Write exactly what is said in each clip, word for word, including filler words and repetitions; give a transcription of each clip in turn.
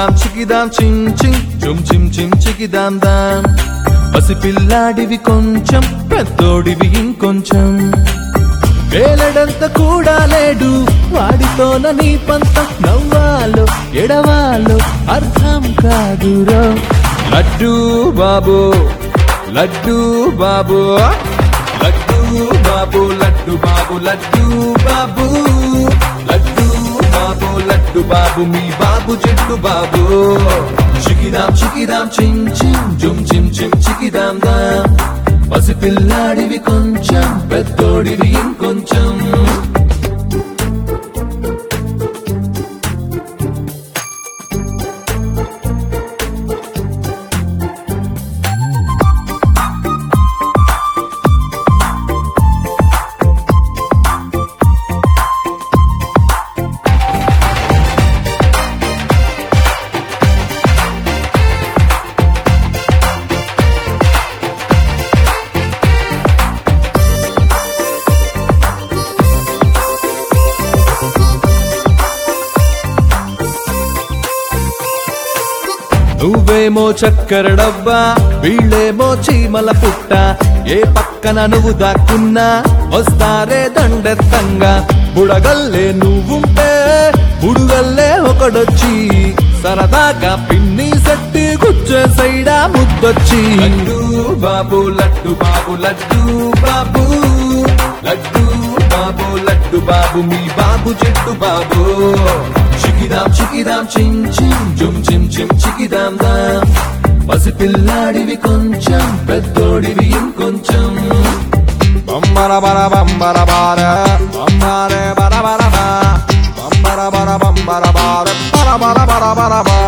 చికిదాం చికిదాం చిం చిం చుం చిం చిం చికిదాం దాం పసి పిల్లాడివి కొంచెం పెద్దోడివి ఇంకొంచెం వేలడంత కూడా లేడు వాడితోన నీ పంత నవ్వాలో ఎడవాలో అర్థం కాదురో లడ్డూ బాబు లడ్డూ బాబు లడ్డూ బాబు లడ్డు బాబు లడ్డూ బాబు లడ్డూ బాబు లడ్డు బాబు మీ బాబు చెట్టు బాబు చికిదాం చికిదాం చిం చిం జుం చిం చిం చికిదాం దాం పసి పిల్లాడివి కొంచెం పెద్దోడివి ఇంకొంచెం నువ్వేమో చక్కెర డబ్బా వీళ్ళేమో చీమల పుట్ట ఏ పక్కన నువ్వు దాక్కున్నా వస్తారే దండెత్తంగా బుడగల్లే నువ్వుంటే బుడుగల్లే ఒకడొచ్చి సరదాగా పిన్ని సట్టి గుచ్చే సైడా ముద్దొచ్చి లడ్డూ బాబు లడ్డు బాబు లడ్డూ బాబు లడ్డూ బాబు లడ్డు బాబు మీ బాబు చెట్టు బాబు చికిదాం చికిదాం చిం చిం జుం చిం చిం చికిదాం దాం పసి పిల్లాడివి కొంచెం పెద్దోడివి ఇంకొంచెం బంబర బర బంబర బార బంబరే బర బర బా బంబర బర బంబర బార బర బర బర బర బా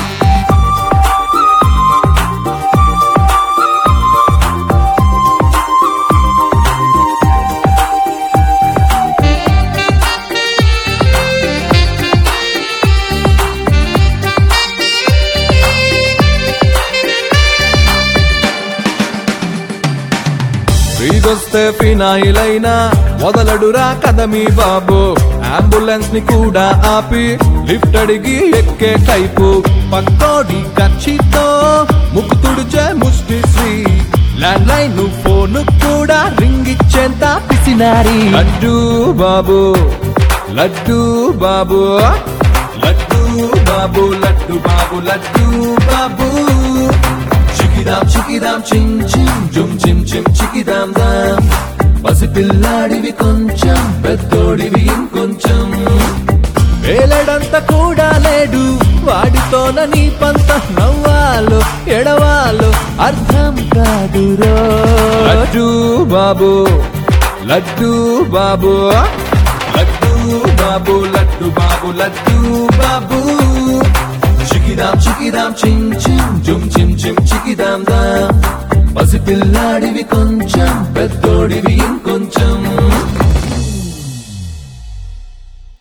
ఫ్రీదొస్తే ఫినాయిల్ అయినా మొదలడురా కదమీ బాబు అంబులెన్స్ ని కూడా ఆపి లిఫ్ట్ అడిగి ఎక్కే టైపు పక్కోడి ఖర్చితో ముక్కు తుడిచే ముష్టి శ్రీ ల్యాండ్ లైన్ ఫోన్ కూడా రింగ్ ఇచ్చేంత పిసినారి లడ్డూ బాబు లడ్డూ బాబు లడ్డూ బాబు లడ్డు బాబు లడ్డూ బాబు చికిదాం చికిదాం చిం చిం జుం చిం చిం చికిదాం దాం పసి పిల్లాడివి కొంచెం పెద్దోడివి ఇంకొంచెం వేలడంత కూడా లేడు వాడితోన నీ పంత నవ్వాలో ఎడవాలో అర్థం కాదురో లడ్డూ బాబు లడ్డూ బాబు లడ్డూ బాబు లడ్డు బాబు లడ్డూ బాబు చికిదాం చికిదాం చిం చిం జుం చిం చిం చికిదాం దాం పసి పిల్లాడివి కొంచెం పెద్దోడివి ఇంకొంచెం